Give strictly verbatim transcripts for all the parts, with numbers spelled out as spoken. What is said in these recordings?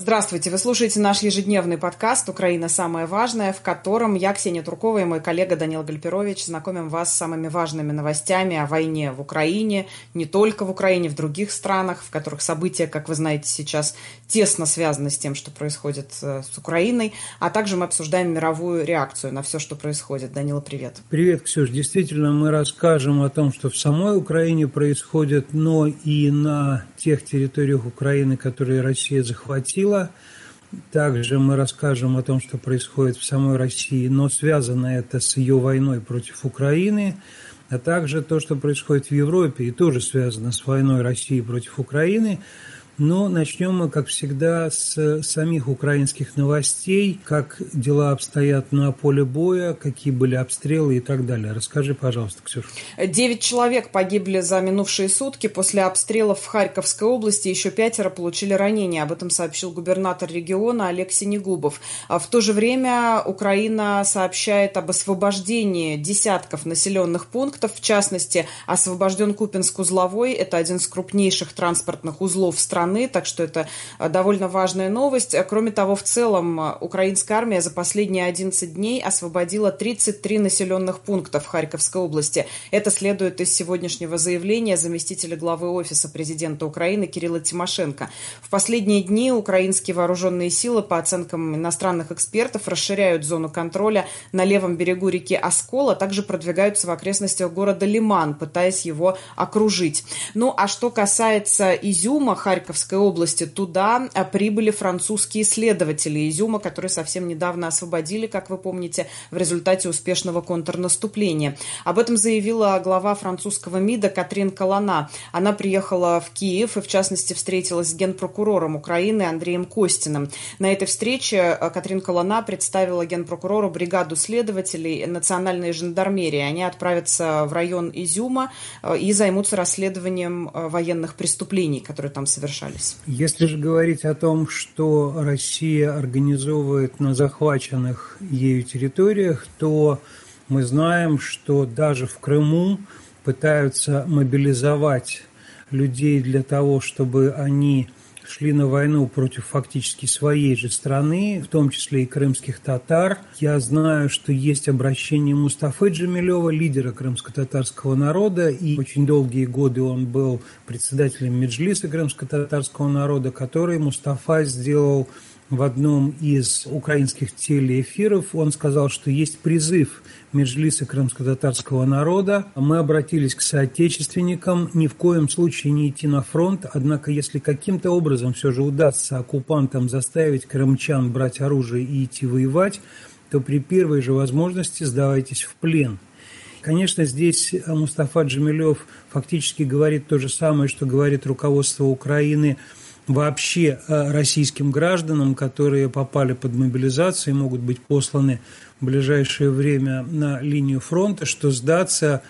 Здравствуйте, вы слушаете наш ежедневный подкаст «Украина. Самое важное», в котором я, Ксения Туркова, и мой коллега Данил Гальперович знакомим вас с самыми важными новостями о войне в Украине, не только в Украине, в других странах, в которых события, как вы знаете, сейчас тесно связаны с тем, что происходит с Украиной, а также мы обсуждаем мировую реакцию на все, что происходит. Данила, привет. Привет, Ксюш. Действительно, мы расскажем о том, что в самой Украине происходит, но и на тех территориях Украины, которые Россия захватила. Также мы расскажем о том, что происходит в самой России, но связано это с ее войной против Украины, а также то, что происходит в Европе, и тоже связано с войной России против Украины. Но начнем мы, как всегда, с самих украинских новостей, как дела обстоят на поле боя, какие были обстрелы и так далее. Расскажи, пожалуйста, Ксюша. Девять человек погибли за минувшие сутки. После обстрелов в Харьковской области еще пятеро получили ранения. Об этом сообщил губернатор региона Олег Синегубов. В то же время Украина сообщает об освобождении десятков населенных пунктов. В частности, освобожден Купянск-Узловой. Это один из крупнейших транспортных узлов страны. Так что это довольно важная новость. Кроме того, в целом украинская армия за последние одиннадцать дней освободила тридцать три населенных пункта в Харьковской области. Это следует из сегодняшнего заявления заместителя главы Офиса президента Украины Кирилла Тимошенко. В последние дни украинские вооруженные силы, по оценкам иностранных экспертов, расширяют зону контроля на левом берегу реки Оскол, а также продвигаются в окрестностях города Лиман, пытаясь его окружить. Ну, а что касается Изюма, Харьковской области, туда прибыли французские исследователи Изюма, которые совсем недавно освободили, как вы помните, в результате успешного контрнаступления. Об этом заявила глава французского МИДа Катрин Колонна. Она приехала в Киев и, в частности, встретилась с генпрокурором Украины Андреем Костиным. На этой встрече Катрин Колонна представила генпрокурору бригаду следователей национальной жандармерии. Они отправятся в район Изюма и займутся расследованием военных преступлений, которые там совершались. Если же говорить о том, что Россия организовывает на захваченных ею территориях, то мы знаем, что даже в Крыму пытаются мобилизовать людей для того, чтобы они шли на войну против фактически своей же страны, в том числе и крымских татар. Я знаю, что есть обращение Мустафы Джемилева, лидера крымско-татарского народа, и очень долгие годы он был председателем Меджлиса крымско-татарского народа, который Мустафа сделал в одном из украинских телеэфиров. Он сказал, что есть призыв Меджлиса крымско-татарского народа. Мы обратились к соотечественникам, ни в коем случае не идти на фронт. Однако, если каким-то образом все же удастся оккупантам заставить крымчан брать оружие и идти воевать, то при первой же возможности сдавайтесь в плен. Конечно, здесь Мустафа Джемилев фактически говорит то же самое, что говорит руководство Украины вообще российским гражданам, которые попали под мобилизацию и могут быть посланы в ближайшее время на линию фронта, что сдаться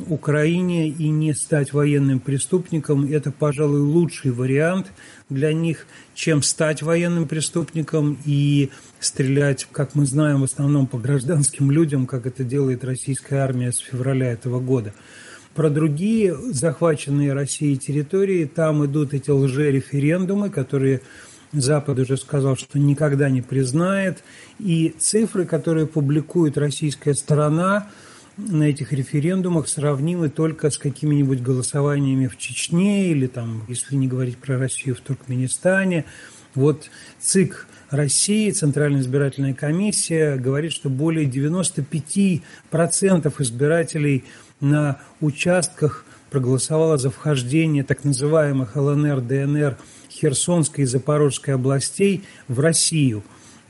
Украине и не стать военным преступником – это, пожалуй, лучший вариант для них, чем стать военным преступником и стрелять, как мы знаем, в основном по гражданским людям, как это делает российская армия с февраля этого года. Про другие захваченные Россией территории, там идут эти лжереферендумы, которые Запад уже сказал, что никогда не признает. И цифры, которые публикует российская сторона на этих референдумах, сравнимы только с какими-нибудь голосованиями в Чечне или, там, если не говорить про Россию, в Туркменистане. Вот ЦИК России, Центральная избирательная комиссия, говорит, что более девяносто пять процентов избирателей на участках проголосовало за вхождение так называемых ЛНР, ДНР, Херсонской и Запорожской областей в Россию.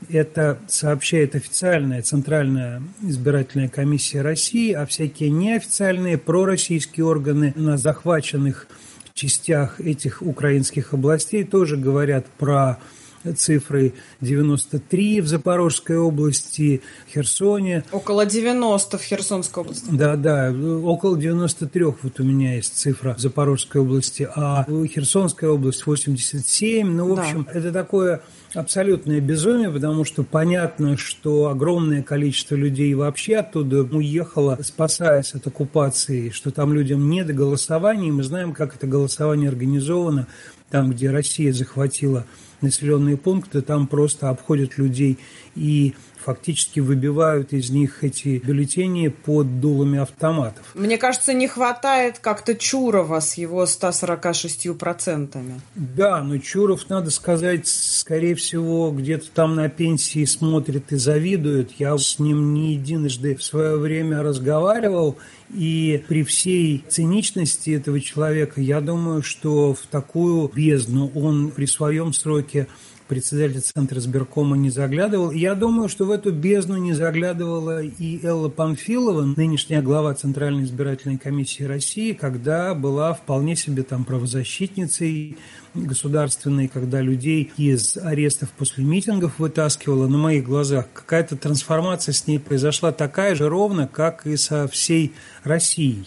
Это сообщает официальная Центральная избирательная комиссия России, а всякие неофициальные пророссийские органы на захваченных частях этих украинских областей тоже говорят про цифры девяносто три в Запорожской области, в Херсоне. Около девяноста в Херсонской области. Да, да, около девяносто три вот у меня есть цифра в Запорожской области, а Херсонская область восемьдесят семь. Ну, в общем, да. Это такое абсолютное безумие, потому что понятно, что огромное количество людей вообще оттуда уехало, спасаясь от оккупации, что там людям не до голосования. Мы знаем, как это голосование организовано. там, где Россия захватила населенные пункты, там просто обходят людей и фактически выбивают из них эти бюллетени под дулами автоматов. Мне кажется, не хватает как-то Чурова с его ста сорока шестью процентами. Да, но Чуров, надо сказать, скорее всего, где-то там на пенсии смотрит и завидует. Я с ним не единожды в свое время разговаривал, и при всей циничности этого человека, я думаю, что в такую бездну он при своем сроке председатель Центра избиркома не заглядывал. Я думаю, что в эту бездну не заглядывала и Элла Памфилова, нынешняя глава Центральной избирательной комиссии России, когда была вполне себе там правозащитницей государственной, когда людей из арестов после митингов вытаскивала на моих глазах. Какая-то трансформация с ней произошла такая же ровно, как и со всей Россией.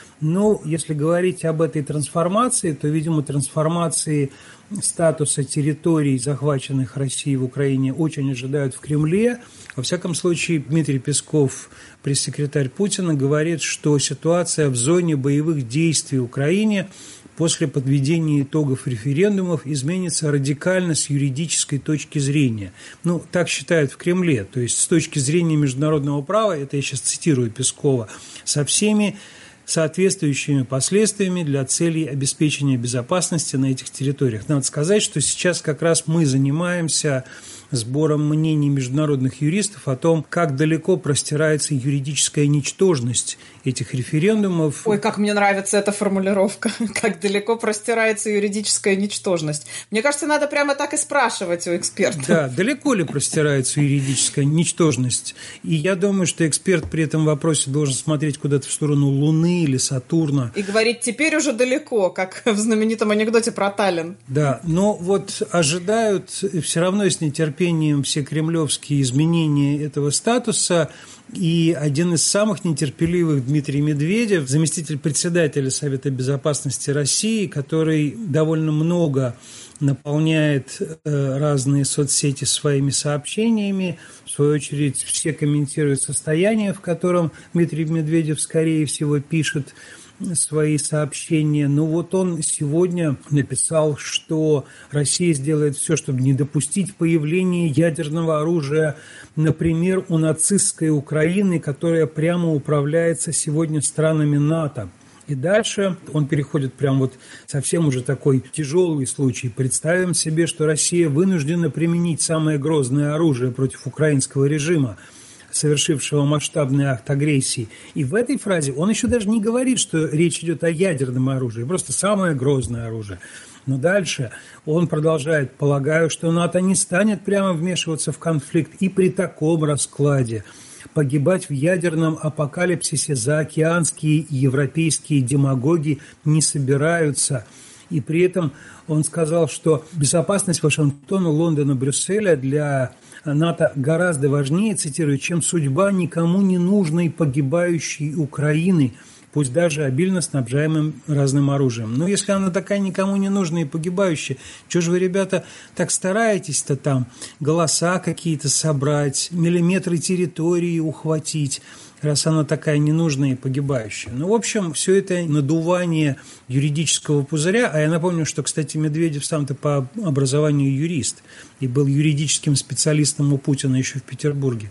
Но если говорить об этой трансформации, то, видимо, трансформации статуса территорий, захваченных Россией в Украине, очень ожидают в Кремле. Во всяком случае, Дмитрий Песков, пресс-секретарь Путина, говорит, что ситуация в зоне боевых действий в Украине после подведения итогов референдумов изменится радикально с юридической точки зрения. Ну, так считают в Кремле. То есть, с точки зрения международного права, это я сейчас цитирую Пескова, со всеми соответствующими последствиями для целей обеспечения безопасности на этих территориях. Надо сказать, что сейчас как раз мы занимаемся сбором мнений международных юристов о том, как далеко простирается юридическая ничтожность этих референдумов. Ой, как мне нравится эта формулировка, как далеко простирается юридическая ничтожность. Мне кажется, надо прямо так и спрашивать у эксперта. Да, далеко ли простирается юридическая ничтожность? И я думаю, что эксперт при этом вопросе должен смотреть куда-то в сторону Луны или Сатурна. И говорить, теперь уже далеко, как в знаменитом анекдоте про Таллин. Да, но вот ожидают все равно с нетерпением все кремлевские изменения этого статуса. И один из самых нетерпеливых, Дмитрий Медведев, заместитель председателя Совета безопасности России, который довольно много наполняет разные соцсети своими сообщениями. В свою очередь, все комментируют состояние, в котором Дмитрий Медведев, скорее всего, пишет свои сообщения. Но вот он сегодня написал, что Россия сделает все, чтобы не допустить появления ядерного оружия, например, у нацистской Украины, которая прямо управляется сегодня странами НАТО. И дальше он переходит прям вот совсем уже такой тяжелый случай. Представим себе, что Россия вынуждена применить самое грозное оружие против украинского режима, совершившего масштабный акт агрессии. И в этой фразе он еще даже не говорит, что речь идет о ядерном оружии, просто самое грозное оружие. Но дальше он продолжает: полагаю, что НАТО не станет прямо вмешиваться в конфликт и при таком раскладе. Погибать в ядерном апокалипсисе заокеанские и европейские демагоги не собираются. И при этом он сказал, что безопасность Вашингтона, Лондона, Брюсселя для НАТО гораздо важнее, цитирую, чем судьба никому не нужной погибающей Украины, пусть даже обильно снабжаемым разным оружием. Но если она такая никому не нужная и погибающая, чего же вы, ребята, так стараетесь-то там голоса какие-то собрать, миллиметры территории ухватить, раз она такая ненужная и погибающая? Ну, в общем, все это надувание юридического пузыря. А я напомню, что, кстати, Медведев сам-то по образованию юрист и был юридическим специалистом у Путина еще в Петербурге.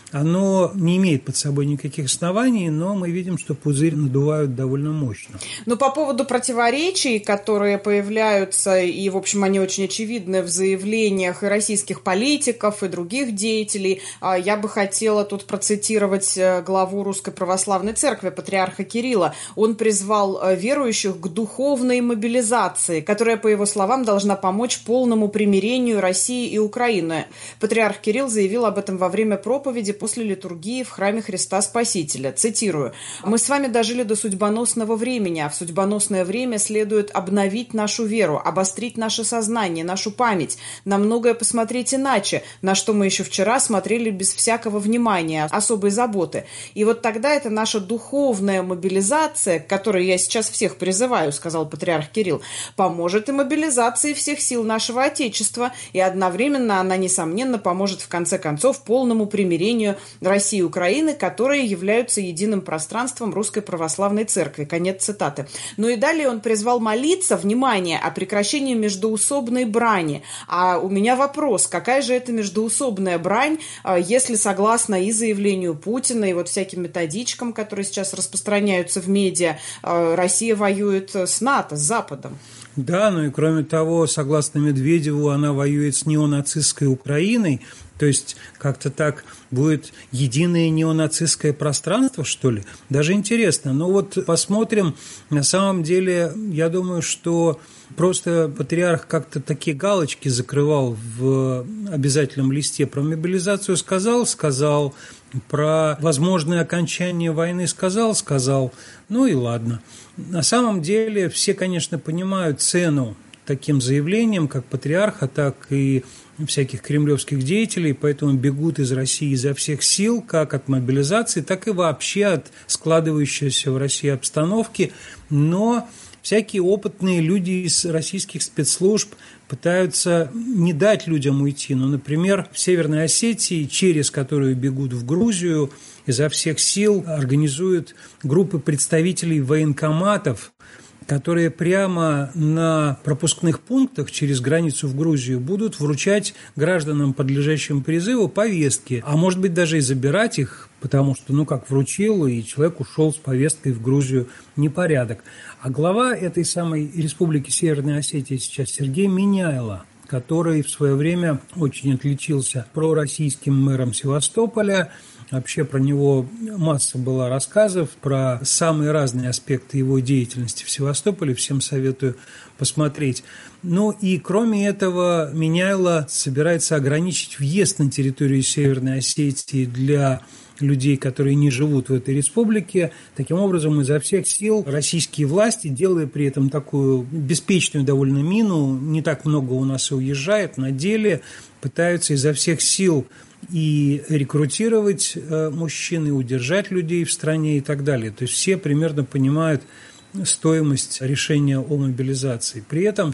Оно не имеет под собой никаких оснований, но мы видим, что пузырь надувают довольно мощно. Но по поводу противоречий, которые появляются, и, в общем, они очень очевидны в заявлениях и российских политиков, и других деятелей, я бы хотела тут процитировать главу Русской Православной Церкви, патриарха Кирилла. Он призвал верующих к духовной мобилизации, которая, по его словам, должна помочь полному примирению России и Украины. Патриарх Кирилл заявил об этом во время проповеди после литургии в храме Христа Спасителя. Цитирую: «Мы с вами дожили до судьбоносного времени, а в судьбоносное время следует обновить нашу веру, обострить наше сознание, нашу память, на многое посмотреть иначе, на что мы еще вчера смотрели без всякого внимания, особой заботы. И вот тогда это наша духовная мобилизация, к которой я сейчас всех призываю, сказал патриарх Кирилл, поможет и мобилизации всех сил нашего Отечества, и одновременно она, несомненно, поможет в конце концов полному примирению созданию России и Украины, которые являются единым пространством Русской Православной Церкви. Конец цитаты. Ну и далее он призвал молиться, внимание, о прекращении междоусобной брани. А у меня вопрос, какая же это междоусобная брань, если согласно и заявлению Путина, и вот всяким методичкам, которые сейчас распространяются в медиа, Россия воюет с НАТО, с Западом? Да, ну и кроме того, согласно Медведеву, она воюет с неонацистской Украиной, то есть как-то так будет единое неонацистское пространство, что ли? Даже интересно. Но вот посмотрим. На самом деле, я думаю, что просто патриарх как-то такие галочки закрывал в обязательном листе. Про мобилизацию сказал, сказал, про возможное окончание войны сказал, сказал. Ну и ладно. На самом деле все, конечно, понимают цену таким заявлениям, как патриарха, так и всяких кремлевских деятелей, поэтому бегут из России изо всех сил, как от мобилизации, так и вообще от складывающейся в России обстановки. Но всякие опытные люди из российских спецслужб пытаются не дать людям уйти. Ну, например, в Северной Осетии, через которую бегут в Грузию, изо всех сил организуют группы представителей военкоматов, которые прямо на пропускных пунктах через границу в Грузию будут вручать гражданам, подлежащим призыву, повестки, а может быть даже и забирать их, потому что, ну как, вручил, и человек ушел с повесткой в Грузию, непорядок. А глава этой самой республики Северной Осетии сейчас Сергей Миняйло, который в свое время очень отличился пророссийским мэром Севастополя. Вообще про него масса была рассказов, про самые разные аспекты его деятельности в Севастополе. Всем советую посмотреть. Ну и кроме этого, Миняйло собирается ограничить въезд на территорию Северной Осетии для людей, которые не живут в этой республике. Таким образом, изо всех сил российские власти, делая при этом такую беспечную довольно мину, не так много у нас и уезжает, на деле пытаются изо всех сил и рекрутировать мужчин, и удержать людей в стране и так далее. То есть все примерно понимают стоимость решения о мобилизации. При этом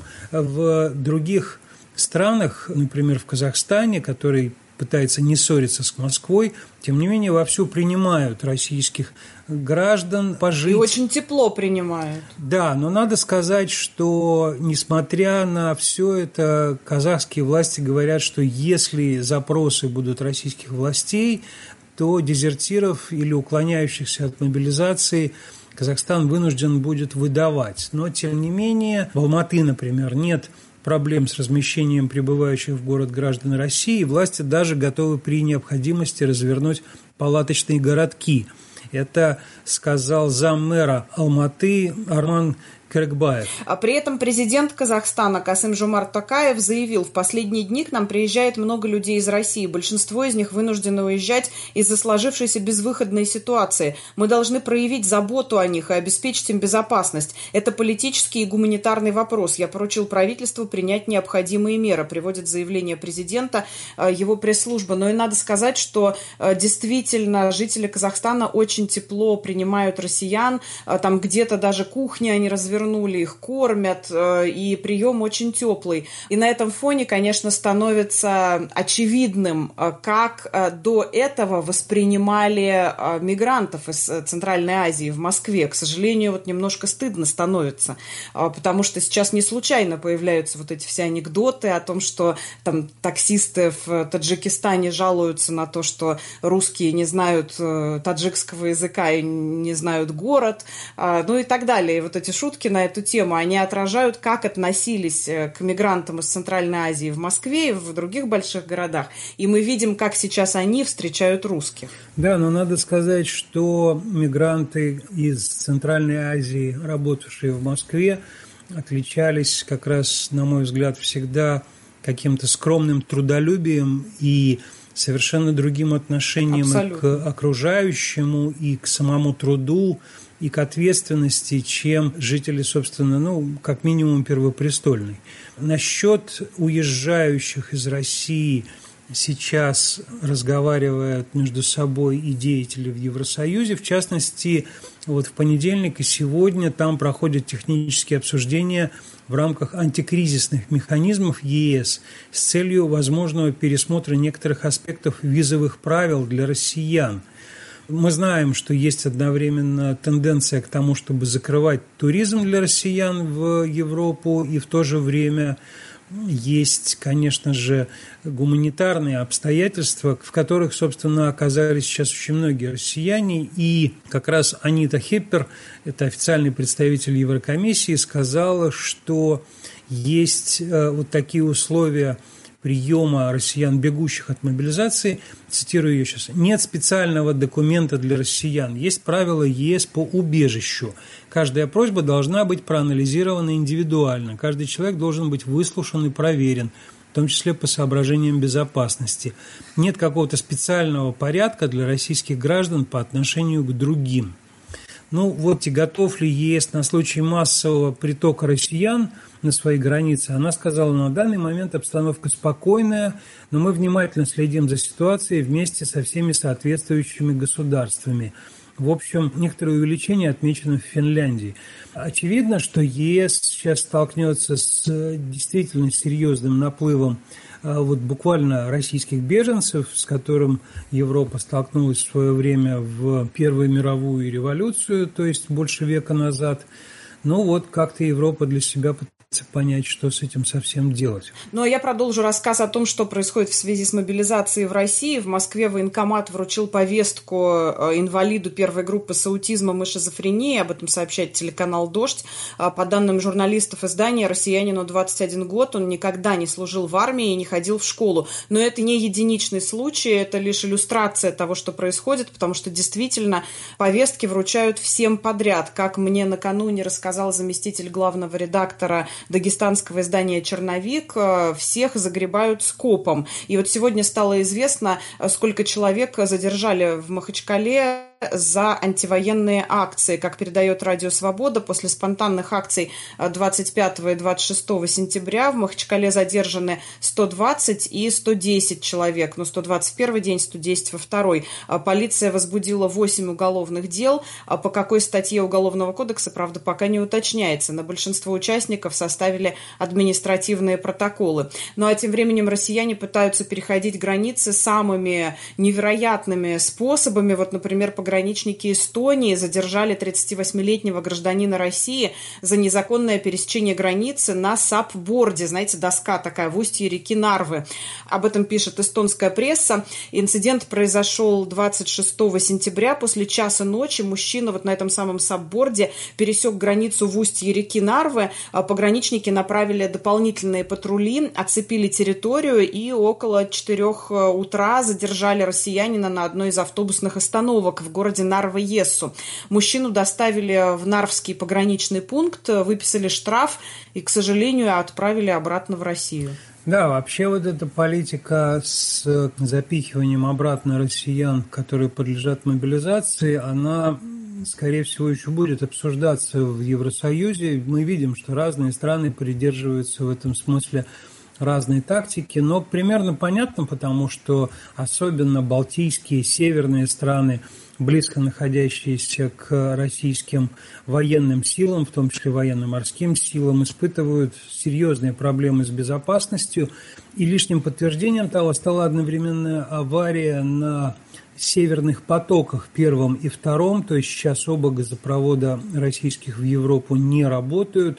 в других странах, например, в Казахстане, который пытается не ссориться с Москвой, тем не менее вовсю принимают российских граждан пожить. И очень тепло принимают. Да, но надо сказать, что несмотря на все это, казахские власти говорят, что если запросы будут российских властей, то дезертиров или уклоняющихся от мобилизации Казахстан вынужден будет выдавать. Но, тем не менее, в Алматы, например, нет проблем с размещением прибывающих в город граждан России, власти даже готовы при необходимости развернуть палаточные городки. Это сказал заммэра Алматы Арман Кырыкбаев. А при этом президент Казахстана Касым-Жомарт Токаев заявил, в последние дни к нам приезжает много людей из России. Большинство из них вынуждены уезжать из-за сложившейся безвыходной ситуации. Мы должны проявить заботу о них и обеспечить им безопасность. Это политический и гуманитарный вопрос. Я поручил правительству принять необходимые меры, приводит заявление президента его пресс-служба. Но и надо сказать, что действительно жители Казахстана очень тепло принимают россиян. Там где-то даже кухни они развернули, их кормят, и прием очень теплый. И на этом фоне, конечно, становится очевидным, как до этого воспринимали мигрантов из Центральной Азии в Москве. К сожалению, вот немножко стыдно становится, потому что сейчас не случайно появляются вот эти все анекдоты о том, что там таксисты в Таджикистане жалуются на то, что русские не знают таджикского языка и не знают город, ну и так далее. И вот эти шутки на эту тему, они отражают, как относились к мигрантам из Центральной Азии в Москве и в других больших городах. И мы видим, как сейчас они встречают русских. Да, но надо сказать, что мигранты из Центральной Азии, работавшие в Москве, отличались как раз, на мой взгляд, всегда каким-то скромным трудолюбием и совершенно другим отношением и к окружающему, и к самому труду, и к ответственности, чем жители, собственно, ну, как минимум первопрестольной. Насчет уезжающих из России сейчас разговаривают между собой и деятели в Евросоюзе. В частности, вот в понедельник и сегодня там проходят технические обсуждения в рамках антикризисных механизмов ЕС с целью возможного пересмотра некоторых аспектов визовых правил для россиян. Мы знаем, что есть одновременно тенденция к тому, чтобы закрывать туризм для россиян в Европу, и в то же время есть, конечно же, гуманитарные обстоятельства, в которых, собственно, оказались сейчас очень многие россияне. И как раз Анита Хеппер, это официальный представитель Еврокомиссии, сказала, что есть вот такие условия приема россиян, бегущих от мобилизации, цитирую ее сейчас, нет специального документа для россиян, есть правила ЕС по убежищу. Каждая просьба должна быть проанализирована индивидуально, каждый человек должен быть выслушан и проверен, в том числе по соображениям безопасности. Нет какого-то специального порядка для российских граждан по отношению к другим. Ну вот и готов ли ЕС на случай массового притока россиян на свои границы? Она сказала, на данный момент обстановка спокойная, но мы внимательно следим за ситуацией вместе со всеми соответствующими государствами. В общем, некоторое увеличение отмечено в Финляндии. Очевидно, что ЕС сейчас столкнется с действительно серьезным наплывом вот буквально российских беженцев, с которым Европа столкнулась в свое время в Первую мировую революцию, то есть больше века назад. Ну вот как-то Европа для себя пытается понять, что с этим совсем делать. Ну, а я продолжу рассказ о том, что происходит в связи с мобилизацией в России. В Москве военкомат вручил повестку инвалиду первой группы с аутизмом и шизофренией. Об этом сообщает телеканал «Дождь». По данным журналистов издания, россиянину двадцать один год, он никогда не служил в армии и не ходил в школу. Но это не единичный случай, это лишь иллюстрация того, что происходит, потому что действительно повестки вручают всем подряд. Как мне накануне рассказал заместитель главного редактора дагестанского издания «Черновик», всех загребают скопом. И вот сегодня стало известно, сколько человек задержали в Махачкале за антивоенные акции. Как передает Радио Свобода, после спонтанных акций двадцать пятого и двадцать шестого сентября в Махачкале задержаны сто двадцать и сто десять человек. Но сто двадцать в первый день, сто десять во второй. Полиция возбудила восемь уголовных дел. По какой статье Уголовного кодекса, правда, пока не уточняется. На большинство участников составили административные протоколы. Ну а тем временем россияне пытаются переходить границы самыми невероятными способами. Вот, например, пограничники Эстонии задержали тридцативосьмилетнего гражданина России за незаконное пересечение границы на сапборде. Знаете, доска такая в устье реки Нарвы. Об этом пишет эстонская пресса. Инцидент произошел двадцать шестого сентября. После часа ночи мужчина вот на этом самом сапборде пересек границу в устье реки Нарвы. Пограничники направили дополнительные патрули, оцепили территорию и около четырех утра задержали россиянина на одной из автобусных остановок в городе Нарва-Ессу. Мужчину доставили в Нарвский пограничный пункт, выписали штраф и, к сожалению, отправили обратно в Россию. Да, вообще вот эта политика с запихиванием обратно россиян, которые подлежат мобилизации, она, скорее всего, еще будет обсуждаться в Евросоюзе. Мы видим, что разные страны придерживаются в этом смысле разные тактики, но примерно понятно, потому что особенно балтийские, северные страны, близко находящиеся к российским военным силам, в том числе военно-морским силам, испытывают серьезные проблемы с безопасностью. И лишним подтверждением того стала одновременная авария на северных потоках первом и втором, то есть сейчас оба газопровода российских в Европу не работают.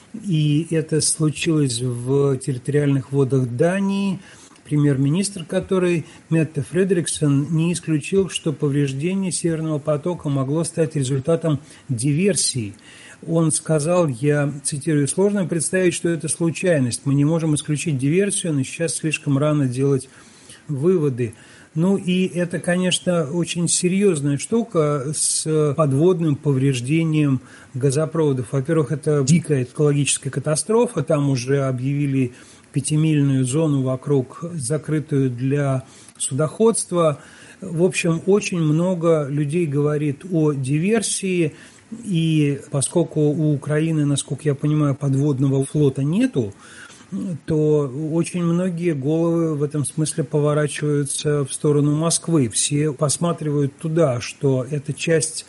И это случилось в территориальных водах Дании. Премьер-министр, который, Метте Фредериксон, не исключил, что повреждение Северного потока могло стать результатом диверсии. Он сказал, я цитирую, «Сложно представить, что это случайность. Мы не можем исключить диверсию, но сейчас слишком рано делать выводы». Ну и это, конечно, очень серьезная штука с подводным повреждением газопроводов. Во-первых, это дикая экологическая катастрофа, там уже объявили пятимильную зону вокруг, закрытую для судоходства. В общем, очень много людей говорит о диверсии, и поскольку у Украины, насколько я понимаю, подводного флота нету, то очень многие головы в этом смысле поворачиваются в сторону Москвы. Все посматривают туда, что это часть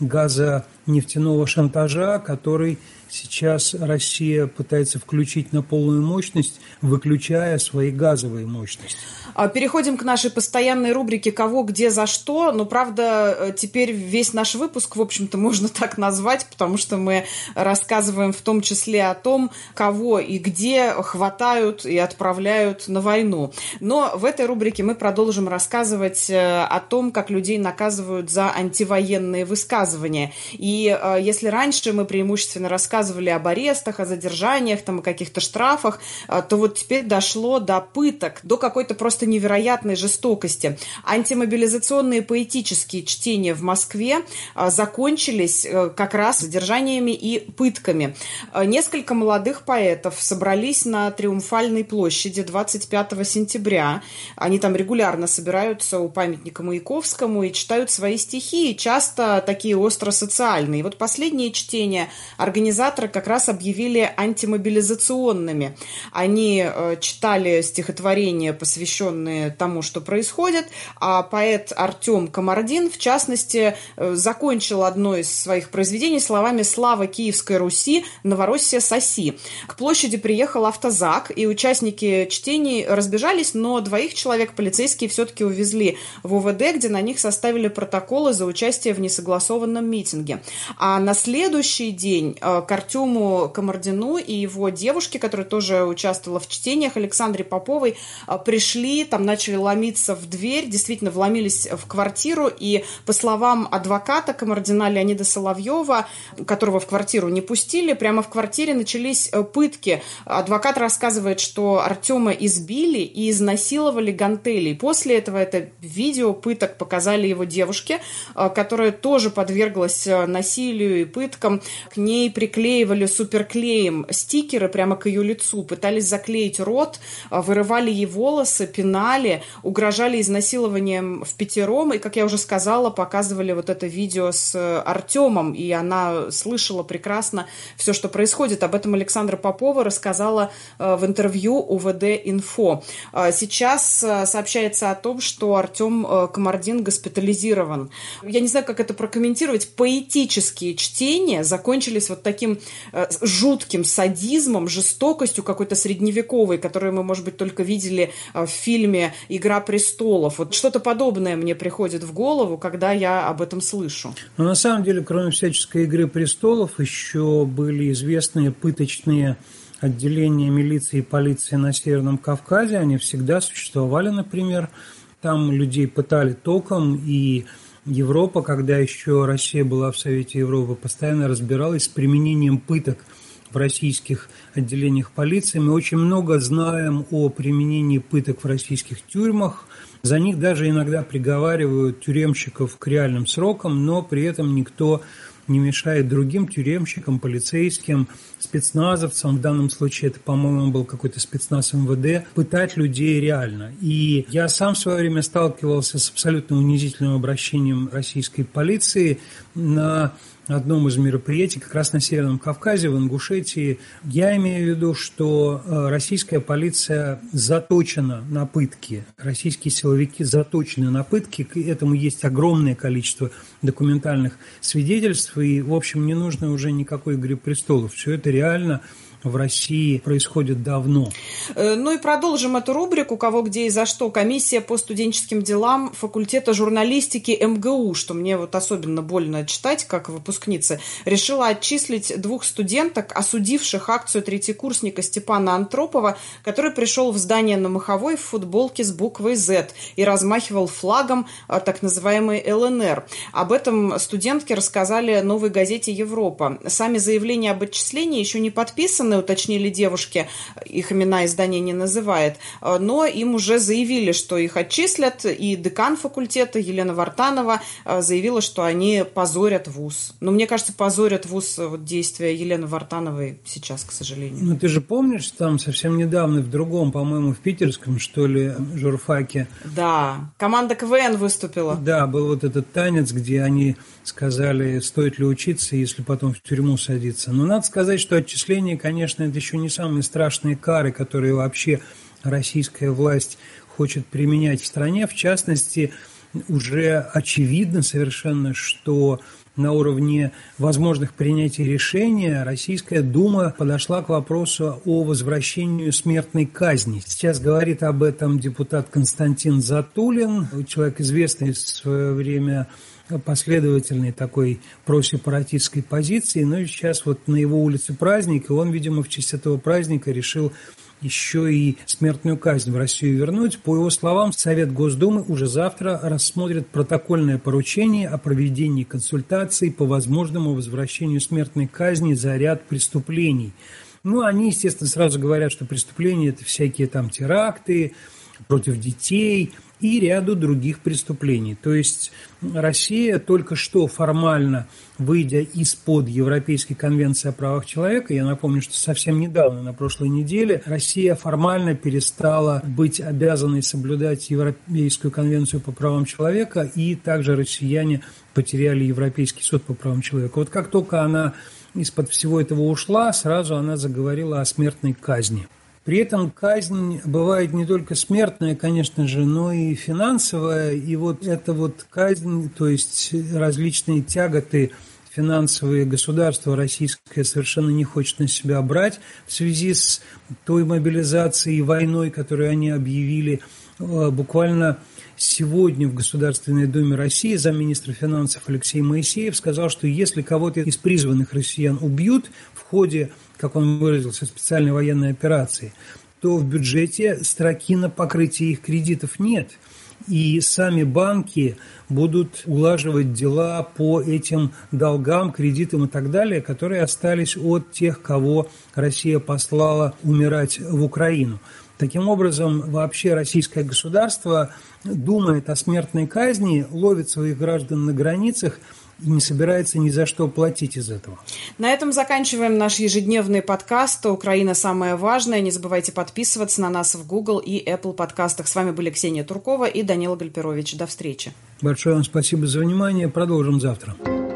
газонефтяного шантажа, который сейчас Россия пытается включить на полную мощность, выключая свои газовые мощности. Переходим к нашей постоянной рубрике «Кого, где, за что». Но, правда, теперь весь наш выпуск, в общем-то, можно так назвать, потому что мы рассказываем в том числе о том, кого и где хватают и отправляют на войну. Но в этой рубрике мы продолжим рассказывать о том, как людей наказывают за антивоенные высказывания. И если раньше мы преимущественно рассказывали об арестах, о задержаниях, там, о каких-то штрафах, то вот теперь дошло до пыток, до какой-то просто невероятной жестокости. Антимобилизационные поэтические чтения в Москве закончились как раз задержаниями и пытками. Несколько молодых поэтов собрались на Триумфальной площади двадцать пятого сентября. Они там регулярно собираются у памятника Маяковскому и читают свои стихи, и часто такие остро-социальные. И вот последние чтения организаторы как раз объявили антимобилизационными. Они читали стихотворения, посвященные тому, что происходит, а поэт Артем Камардин, в частности, закончил одно из своих произведений словами «Слава Киевской Руси, Новороссия соси». К площади приехал автозак, и участники чтений разбежались, но двоих человек полицейские все-таки увезли в ОВД, где на них составили протоколы за участие в несогласованном митинге. А на следующий день к Артему Камардину и его девушке, которая тоже участвовала в чтениях, Александре Поповой, пришли, там начали ломиться в дверь, действительно вломились в квартиру, и по словам адвоката Камардина Леонида Соловьева, которого в квартиру не пустили, прямо в квартире начались пытки. Адвокат рассказывает, что Артема избили и изнасиловали гантелей. После этого это видео пыток показали его девушке, которая тоже подверглась насилию и пыткам. К ней приклеивали суперклеем стикеры прямо к ее лицу, пытались заклеить рот, вырывали ей волосы, пинали, угрожали изнасилованием впятером, и, как я уже сказала, показывали вот это видео с Артемом, и она слышала прекрасно все, что происходит. Об этом Александра Попова рассказала в интервью УВД-Инфо. Сейчас сообщается о том, что Артем Камардин госпитализирован. Я не знаю, как это прокомментировать. Поэтические чтения закончились вот таким жутким садизмом, жестокостью какой-то средневековой, которую мы, может быть, только видели в фильме «Игра престолов». Вот что-то подобное мне приходит в голову, когда я об этом слышу. Но на самом деле, кроме всяческой «Игры престолов», еще были известные пыточные отделения милиции и полиции на Северном Кавказе. Они всегда существовали, например. Там людей пытали током, и Европа, когда еще Россия была в Совете Европы, постоянно разбиралась с применением пыток в российских отделениях полиции. Мы очень много знаем о применении пыток в российских тюрьмах. За них даже иногда приговаривают тюремщиков к реальным срокам, но при этом никто не мешает другим тюремщикам, полицейским, спецназовцам, в данном случае это, по-моему, был какой-то спецназ эм вэ дэ, пытать людей реально. И я сам в свое время сталкивался с абсолютно унизительным обращением российской полиции на одном из мероприятий, как раз на Северном Кавказе, в Ингушетии. Я имею в виду, что российская полиция заточена на пытки, российские силовики заточены на пытки, к этому есть огромное количество документальных свидетельств, и, в общем, не нужно уже никакой «Игры престолов». Все это реально в России происходит давно. Ну и продолжим эту рубрику «Кого, где и за что». Комиссия по студенческим делам факультета журналистики эм гэ у, что мне вот особенно больно читать, как выпускница, решила отчислить двух студенток, осудивших акцию третьекурсника Степана Антропова, который пришел в здание на Маховой в футболке с буквой «зет» и размахивал флагом так называемой эл эн эр. Об этом студентки рассказали «Новой газете Европа». Сами заявления об отчислении еще не подписаны, уточнили девушки, их имена издание не называет, но им уже заявили, что их отчислят, и декан факультета Елена Вартанова заявила, что они позорят вуз. Но мне кажется, позорят вуз вот, действия Елены Вартановой сейчас, к сожалению. Ну, ты же помнишь, там совсем недавно в другом, по-моему, в питерском, что ли, журфаке. Да, команда ка вэ эн выступила. Да, был вот этот танец, где они сказали, стоит ли учиться, если потом в тюрьму садиться. Но надо сказать, что отчисление, конечно, конечно, это еще не самые страшные кары, которые вообще российская власть хочет применять в стране. В частности, уже очевидно совершенно, что на уровне возможных принятий решения Российская Дума подошла к вопросу о возвращении смертной казни. Сейчас говорит об этом депутат Константин Затулин, человек известный в свое время последовательной такой просепаратистской позиции, но сейчас вот на его улице праздник, и он, видимо, в честь этого праздника решил еще и смертную казнь в Россию вернуть. По его словам, Совет Госдумы уже завтра рассмотрит протокольное поручение о проведении консультаций по возможному возвращению смертной казни за ряд преступлений. Ну, они, естественно, сразу говорят, что преступления – это всякие там теракты против детей и ряду других преступлений. То есть Россия, только что формально выйдя из-под Европейской конвенции о правах человека, я напомню, что совсем недавно, на прошлой неделе, Россия формально перестала быть обязанной соблюдать Европейскую конвенцию по правам человека, и также россияне потеряли Европейский суд по правам человека. Вот как только она из-под всего этого ушла, сразу она заговорила о смертной казни. При этом казнь бывает не только смертная, конечно же, но и финансовая. И вот эта вот казнь, то есть различные тяготы финансовые государство российское совершенно не хочет на себя брать в связи с той мобилизацией и войной, которую они объявили. Буквально сегодня в Государственной Думе России замминистра финансов Алексей Моисеев сказал, что если кого-то из призванных россиян убьют в ходе, как он выразился, специальной военной операции, то в бюджете строки на покрытие их кредитов нет. И сами банки будут улаживать дела по этим долгам, кредитам и так далее, которые остались от тех, кого Россия послала умирать в Украину. Таким образом, вообще российское государство думает о смертной казни, ловит своих граждан на границах и не собирается ни за что платить из этого. На этом заканчиваем наш ежедневный подкаст «Украина. Самое важное». Не забывайте подписываться на нас в Google и Apple подкастах. С вами были Ксения Туркова и Данила Гальперович. До встречи. Большое вам спасибо за внимание. Продолжим завтра.